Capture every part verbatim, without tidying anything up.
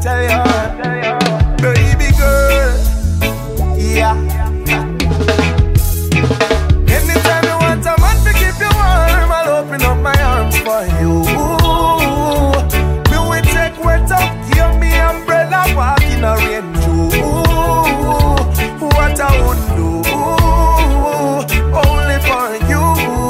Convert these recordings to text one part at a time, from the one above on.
tell you, baby girl, yeah. Anytime you want a man to keep you warm, I'll open up my arms for you. Me will take wet up, give me umbrella, walk in a rain too. What I would do, only for you.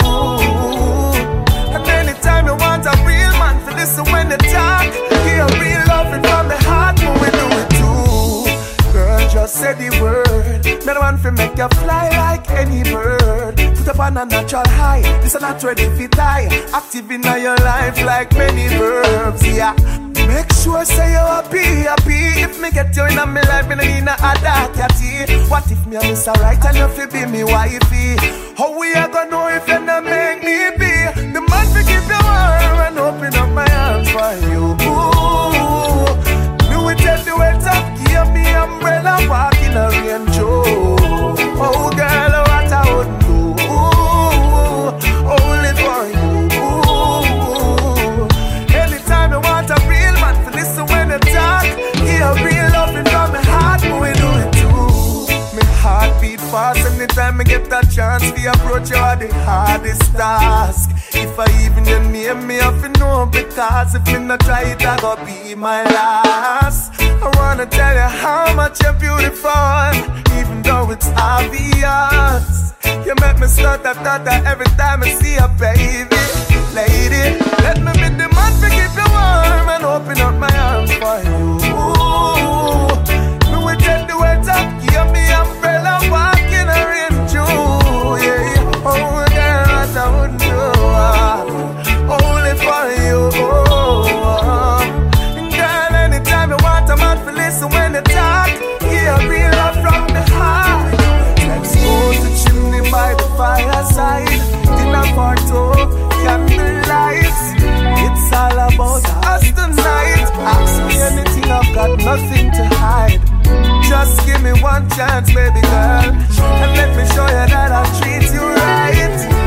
And anytime you want a real man to listen when they talk, hear real loving from the heart, we will do it too. Girl, just say the word. Me the one for make you fly like any bird. Put up on a natural high. This is not ready for die. Active in your life like many verbs, yeah. Make sure say you happy, happy. If me get you in a me life, me no need no other catty. What if me a miss a right and you fi be me wifey? How we a gonna know if you not make me be the man fi keep you warm and open up my arms for you? Ooh, me will take the weight up, give me umbrella, walk in a rain too. Oh girl, what I would do, only for you. Anytime you want a real man to listen when you talk, hear real loving from my heart, we do it too. My heart beat fast anytime I get that chance to approach you are the hardest task. If I even your name, me have to know because if me not try it, I go be my last. I wanna tell you how much you're beautiful, even though it's obvious. You make me start that thought every time I see a baby. Lady, let me be the man to keep you warm and open up my arms for you. Ooh, me will take the weight up, give me umbrella, walk in a rain too. Yeah, oh girl, what I would do, only for you. Girl, anytime you want a man to listen when you talk, hear real love from the heart. Let's go to chimney by the fireside, dinner for two, candle lights. It's all about us tonight. Ask me anything, I've got nothing to hide. Just give me one chance, baby girl, and let me show you that I'll treat you right.